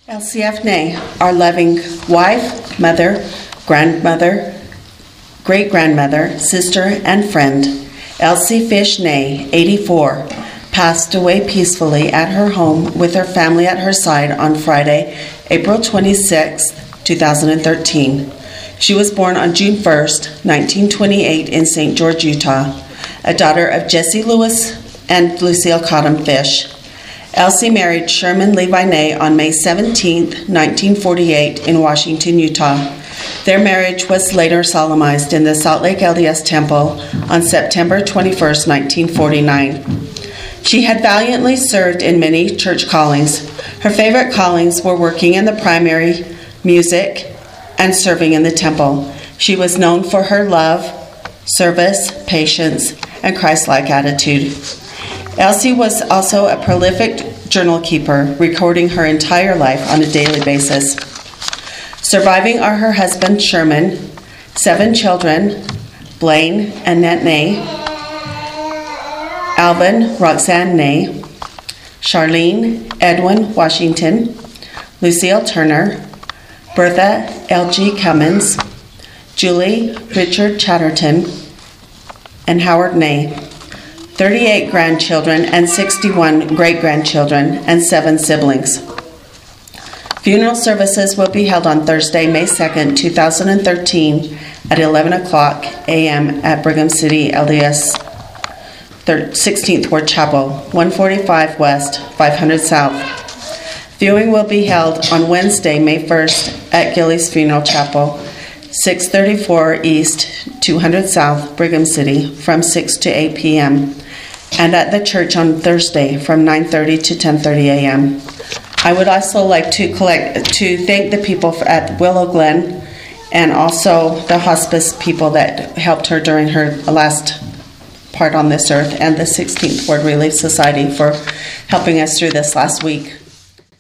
LCF Nay, our loving wife, mother, grandmother, great-grandmother, sister, and friend, Elsie Fish Nay, 84, passed away peacefully at her home with her family at her side on Friday, April 26, 2013. She was born on June 1, 1928 in St. George, Utah, a daughter of Jesse Lewis and Lucille Cottom Fish. Elsie married Sherman Levi Nay on May 17, 1948 in Washington, Utah. Their marriage was later solemnized in the Salt Lake LDS Temple on September 21, 1949. She had valiantly served in many church callings. Her favorite callings were working in the primary, music, and serving in the temple. She was known for her love, service, patience, and Christ-like attitude. Elsie was also a prolific journal keeper, recording her entire life on a daily basis. Surviving are her husband, Sherman, 7 children, Blaine, Annette Nay, Alvin, Roxanne Nay, Charlene, Edwin Washington, Lucille Turner, Bertha L.G. Cummins, Julie Richard Chatterton, and Howard Nay. 38 grandchildren and 61 great-grandchildren and 7 siblings. Funeral services will be held on Thursday, May 2nd, 2013 at 11 o'clock a.m. at Brigham City LDS 16th Ward Chapel, 145 West, 500 South. Viewing will be held on Wednesday, May 1st at Gilley's Funeral Chapel, 634 East, 200 South, Brigham City, from 6 to 8 p.m., and at the church on Thursday from 9:30 to 10:30 a.m. I would also like to thank the people at Willow Glen and also the hospice people that helped her during her last part on this earth, and the 16th Ward Relief Society for helping us through this last week.